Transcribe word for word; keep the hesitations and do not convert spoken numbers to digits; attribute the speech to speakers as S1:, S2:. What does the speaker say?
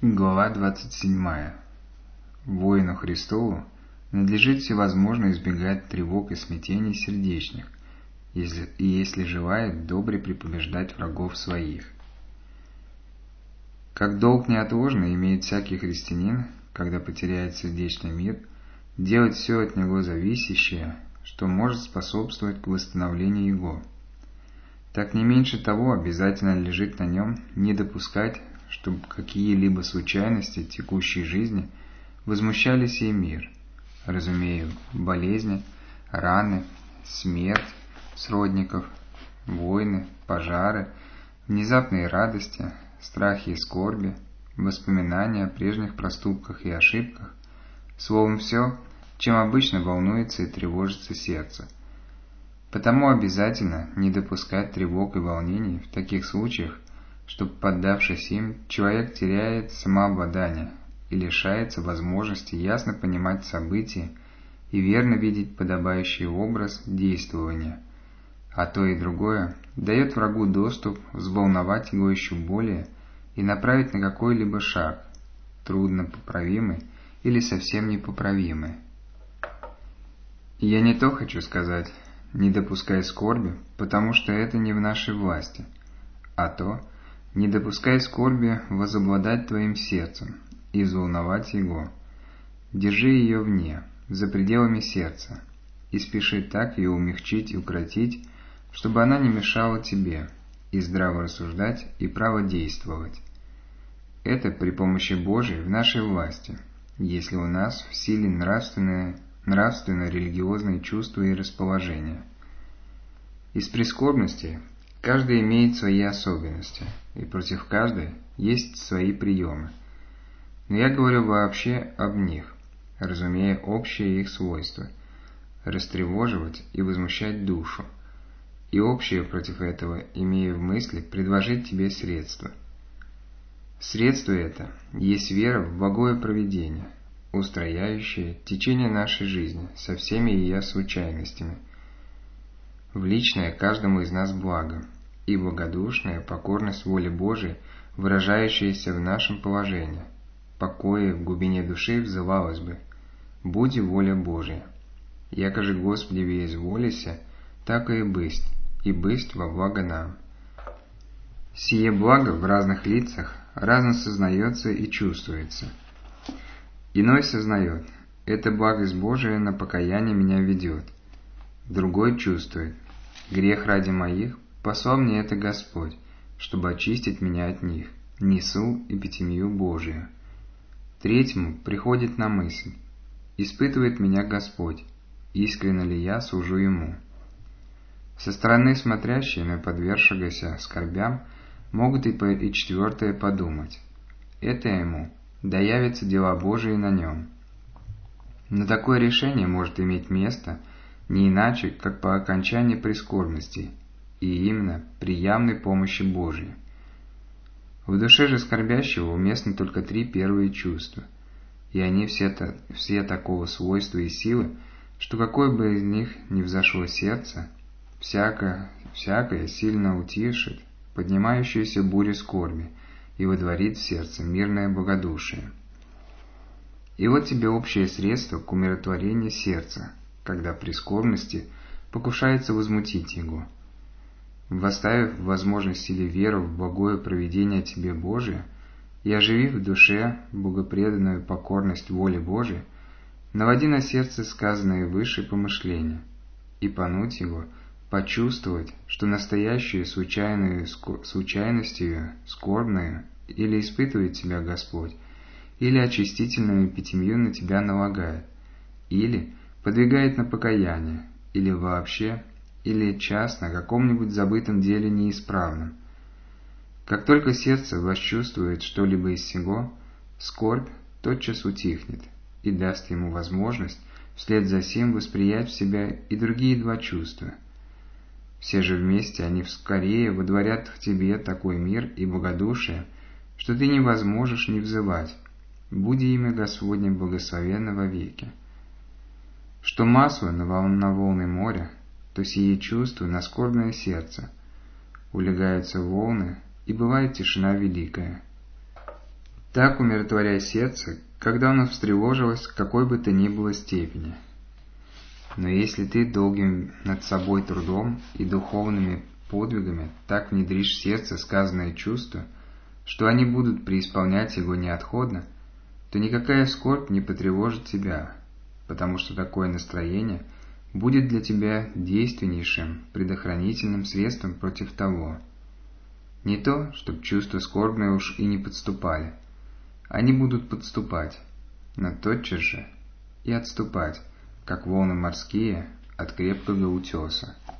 S1: Глава двадцать седьмая. Воину Христову надлежит всевозможно избегать тревог и смятений сердечных, если, и если желает добре препобеждать врагов своих. Как долг неотложно имеет всякий христианин, когда потеряет сердечный мир, делать все от него зависящее, что может способствовать к восстановлению его. Так не меньше того обязательно лежит на нем не допускать, чтобы какие-либо случайности текущей жизни возмущали сей мир, разумею, болезни, раны, смерть сродников, войны, пожары, внезапные радости, страхи и скорби, воспоминания о прежних проступках и ошибках, словом, все, чем обычно волнуется и тревожится сердце. Потому обязательно не допускать тревог и волнений в таких случаях, чтобы, поддавшись им, человек теряет самообладание и лишается возможности ясно понимать события и верно видеть подобающий образ действования, а то и другое дает врагу доступ взволновать его еще более и направить на какой-либо шаг, трудно поправимый или совсем непоправимый. И я не то хочу сказать, не допускай скорби, потому что это не в нашей власти, а то, не допускай скорби возобладать твоим сердцем и взволновать его. Держи ее вне, за пределами сердца, и спеши так ее умягчить и укротить, чтобы она не мешала тебе и здраво рассуждать и право действовать. Это при помощи Божией в нашей власти, если у нас в силе нравственное, нравственно-религиозные чувства и расположения. Из прискорбности каждый имеет свои особенности, и против каждой есть свои приемы. Но я говорю вообще об них, разумея общие их свойства – растревоживать и возмущать душу, и общее против этого имея в мысли предложить тебе средства. Средство это есть вера в благое провидение, устрояющее течение нашей жизни со всеми ее случайностями, в личное каждому из нас благо, и благодушная покорность воле Божией, выражающаяся в нашем положении, покое в глубине души взывалось бы: «Буди воля Божия, яко же Господи изволися, так и бысть, и бысть во благо нам». Сие благо в разных лицах разно сознается и чувствуется. Иной сознает: «Это благость Божия на покаяние меня ведет». Другой чувствует: «Грех ради моих послал мне это Господь, чтобы очистить меня от них, несу эпитемию Божию». Третьему приходит на мысль: «Испытывает меня Господь, искренне ли я служу Ему». Со стороны смотрящие на подвергшегося скорбям могут и, по, и четвертое подумать: «Это ему, да явятся дела Божии на нем». Но такое решение может иметь место не иначе, как по окончании прискорбностей, и именно при явной помощи Божией. В душе же скорбящего уместны только три первые чувства, и они все, то, все такого свойства и силы, что какое бы из них ни взошло сердце, всякое, всякое сильно утишит поднимающуюся бурю скорби и водворит в сердце мирное благодушие. И вот тебе общее средство к умиротворению сердца, когда при скорбности покушается возмутить его. Восставив в возможность или веру в благое провидение тебе Божие и оживив в душе богопреданную покорность воле Божией, наводи на сердце сказанные выше помышления и понуть его, почувствовать, что настоящую случайную случайностью скорбную или испытывает тебя Господь, или очистительную эпитемию на тебя налагает, или подвигает на покаяние, или вообще, или час на каком-нибудь забытом деле неисправном. Как только сердце восчувствует что-либо из сего, скорбь тотчас утихнет и даст ему возможность вслед за сим восприять в себя и другие два чувства. Все же вместе они вскорее водворят в тебе такой мир и благодушие, что ты не возможешь не взывать: «Буди имя Господне благословенно во веки». Что масло на волны моря, то сие чувство на скорбное сердце. Улягаются волны, и бывает тишина великая. Так умиротворяй сердце, когда оно встревожилось в какой бы то ни было степени. Но если ты долгим над собой трудом и духовными подвигами так внедришь в сердце сказанные чувства, что они будут преисполнять его неотходно, то никакая скорбь не потревожит тебя, потому что такое настроение будет для тебя действеннейшим предохранительным средством против того. Не то, чтоб чувства скорбные уж и не подступали. Они будут подступать, но тотчас же и отступать, как волны морские от крепкого утеса.